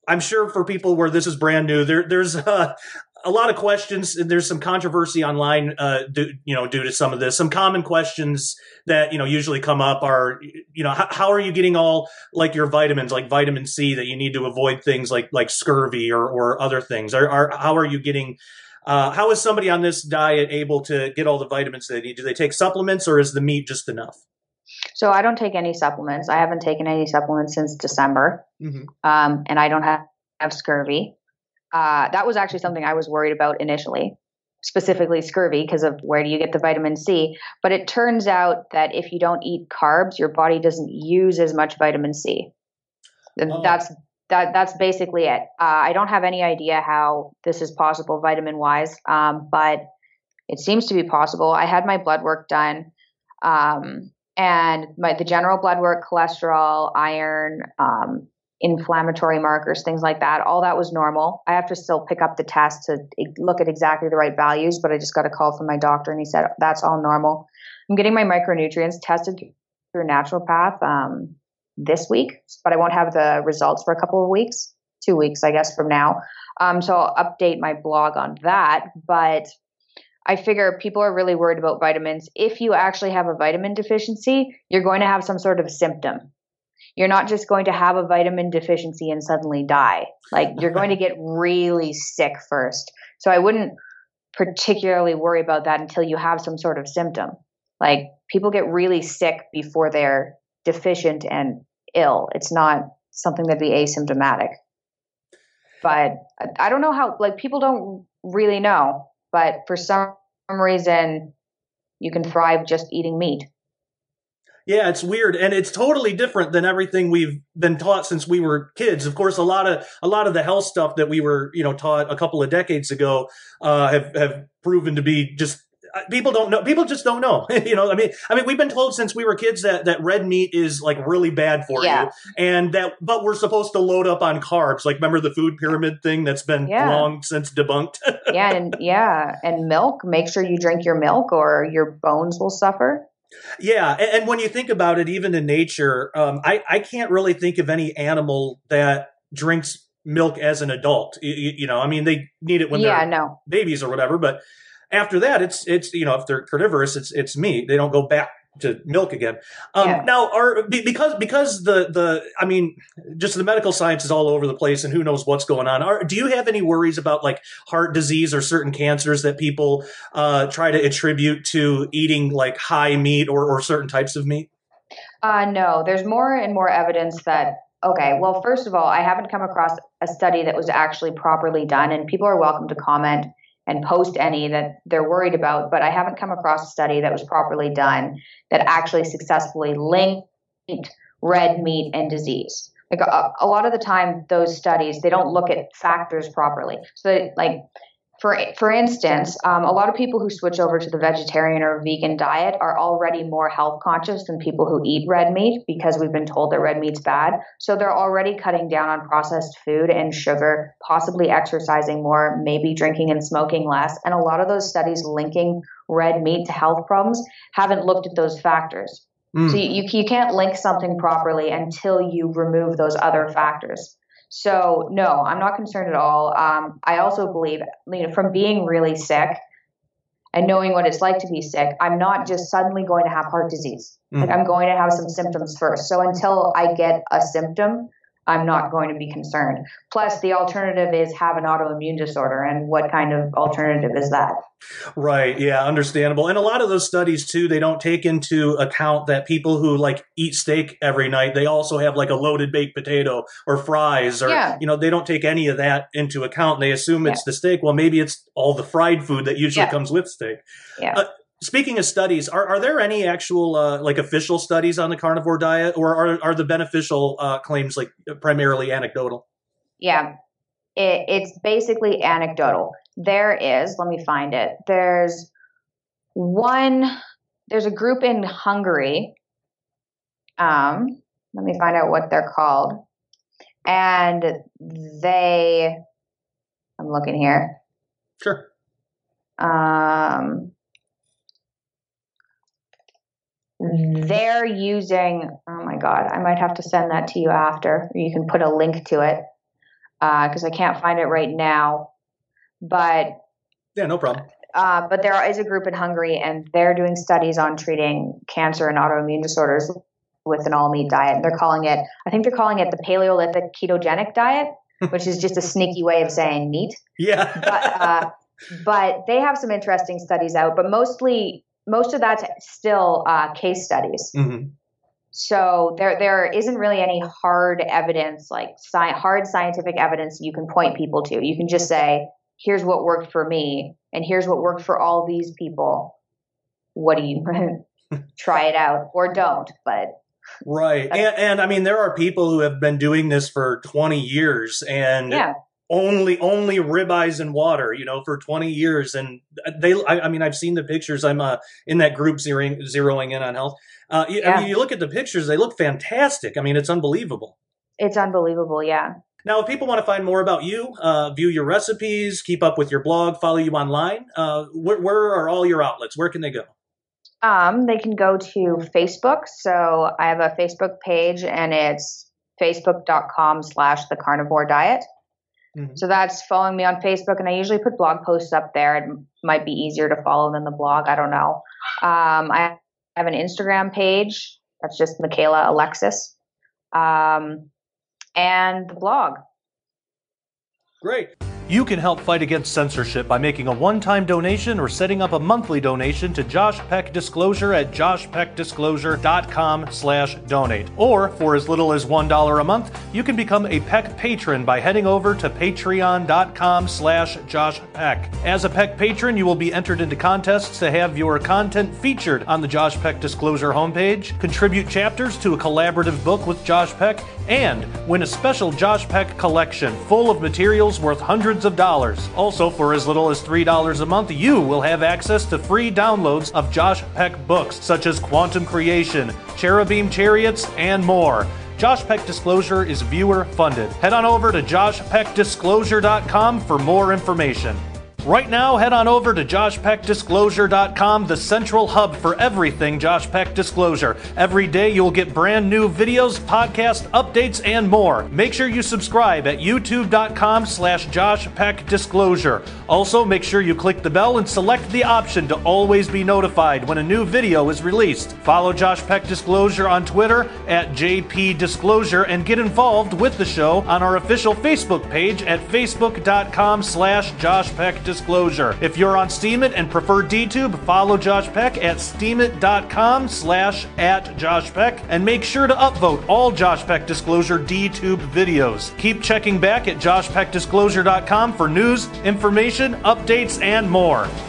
I'm sure for people where this is brand new, there's a lot of questions. There's some controversy online, due to some of this. Some common questions that usually come up are, how are you getting all like your vitamins, like vitamin C, that you need to avoid things like scurvy or other things? How are you getting? How is somebody on this diet able to get all the vitamins they need? Do they take supplements, or is the meat just enough? So I don't take any supplements. I haven't taken any supplements since December, Hmm. and I don't have scurvy. That was actually something I was worried about initially, specifically scurvy, because of where do you get the vitamin C? But it turns out that if you don't eat carbs, your body doesn't use as much vitamin C. Oh. That's basically it. I don't have any idea how this is possible vitamin wise, but it seems to be possible. I had my blood work done, and the general blood work, cholesterol, iron, inflammatory markers, things like that. All that was normal. I have to still pick up the test to look at exactly the right values, but I just got a call from my doctor and he said that's all normal. I'm getting my micronutrients tested through naturopath this week, but I won't have the results for a couple of weeks, 2 weeks, I guess, from now. So I'll update my blog on that. But I figure people are really worried about vitamins. If you actually have a vitamin deficiency, you're going to have some sort of symptom. You're not just going to have a vitamin deficiency and suddenly die. Like, you're going to get really sick first. So I wouldn't particularly worry about that until you have some sort of symptom. Like, people get really sick before they're deficient and ill. It's not something that'd be asymptomatic. But I don't know how, like, people don't really know. But for some reason, you can thrive just eating meat. Yeah, it's weird, and it's totally different than everything we've been taught since we were kids. Of course, a lot of the health stuff that we were taught a couple of decades ago have proven to be just people don't know. People just don't know. I mean, we've been told since we were kids that red meat is like really bad for Yeah. you, and but we're supposed to load up on carbs. Like, remember the food pyramid thing that's been Yeah. long since debunked? And milk. Make sure you drink your milk, or your bones will suffer. Yeah, and when you think about it, even in nature, I can't really think of any animal that drinks milk as an adult. I mean, they need it when Yeah, they're no. babies or whatever, but after that, it's if they're carnivorous, it's meat. They don't go back to milk again. Yeah. Now, because the I mean, just the medical science is all over the place, and who knows what's going on. Do you have any worries about like heart disease or certain cancers that people try to attribute to eating like high meat or certain types of meat? No, there's more and more evidence that, okay, well, first of all, I haven't come across a study that was actually properly done, and people are welcome to comment and post any that they're worried about, but I haven't come across a study that was properly done that actually successfully linked red meat and disease. Like a lot of the time, those studies, they don't look at factors properly. So, like, for instance, a lot of people who switch over to the vegetarian or vegan diet are already more health conscious than people who eat red meat, because we've been told that red meat's bad. So they're already cutting down on processed food and sugar, possibly exercising more, maybe drinking and smoking less. And a lot of those studies linking red meat to health problems haven't looked at those factors. So Mm. you can't link something properly until you remove those other factors. So no, I'm not concerned at all. I also believe, from being really sick and knowing what it's like to be sick, I'm not just suddenly going to have heart disease. Like, Mm. I'm going to have some symptoms first. So until I get a symptom, I'm not going to be concerned. Plus, the alternative is have an autoimmune disorder. And what kind of alternative is that? Right. Yeah. Understandable. And a lot of those studies too, they don't take into account that people who like eat steak every night, they also have like a loaded baked potato or fries, or, Yeah. they don't take any of that into account. They assume Yeah. it's the steak. Well, maybe it's all the fried food that usually Yeah. comes with steak. Yeah. Uh, Speaking of studies, are there any actual like official studies on the carnivore diet, or are the beneficial claims like primarily anecdotal? Yeah. It's basically anecdotal. Let me find it. One, there's a group in Hungary. Let me find out what they're called. And I'm looking here. Sure. They're using, oh my God, I might have to send that to you after. You can put a link to it. because I can't find it right now. But yeah, no problem. But there is a group in Hungary, and they're doing studies on treating cancer and autoimmune disorders with an all-meat diet. And I think they're calling it the Paleolithic ketogenic diet, which is just a sneaky way of saying meat. Yeah. But they have some interesting studies out, but most of that's still case studies. Mm-hmm. So there isn't really any hard evidence, like hard scientific evidence you can point people to. You can just say, here's what worked for me, and here's what worked for all these people. What do you try it out or don't? But right, and I mean, there are people who have been doing this for 20 years, and only ribeyes and water, for 20 years, and I mean, I've seen the pictures. I'm in that group zeroing in on health. I mean, you look at the pictures; they look fantastic. I mean, it's unbelievable. It's unbelievable, yeah. Now, if people want to find more about you, view your recipes, keep up with your blog, follow you online, where are all your outlets? Where can they go? They can go to Facebook. So I have a Facebook page, and it's facebook.com/The Carnivore Diet. Mm-hmm. So that's following me on Facebook, and I usually put blog posts up there. It might be easier to follow than the blog. I don't know. I have an Instagram page. That's just Michaela Alexis. And the blog. Great. You can help fight against censorship by making a one-time donation or setting up a monthly donation to Josh Peck Disclosure at joshpeckdisclosure.com/donate. Or, for as little as $1 a month, you can become a Peck patron by heading over to patreon.com/joshpeck. As a Peck patron, you will be entered into contests to have your content featured on the Josh Peck Disclosure homepage, contribute chapters to a collaborative book with Josh Peck, and win a special Josh Peck collection full of materials worth hundreds of dollars. Also, for as little as $3 a month, you will have access to free downloads of Josh Peck books, such as Quantum Creation, Cherubim Chariots, and more. Josh Peck Disclosure is viewer funded. Head on over to joshpeckdisclosure.com for more information. Right now, head on over to joshpeckdisclosure.com, the central hub for everything Josh Peck Disclosure. Every day you'll get brand new videos, podcast updates, and more. Make sure you subscribe at youtube.com/joshpeckdisclosure. Also, make sure you click the bell and select the option to always be notified when a new video is released. Follow Josh Peck Disclosure on Twitter at JPDisclosure and get involved with the show on our official Facebook page at facebook.com/JoshPeckDisclosure. If you're on Steemit and prefer DTube, follow Josh Peck at steemit.com/@JoshPeck and make sure to upvote all Josh Peck Disclosure DTube videos. Keep checking back at joshpeckdisclosure.com for news, information, updates, and more.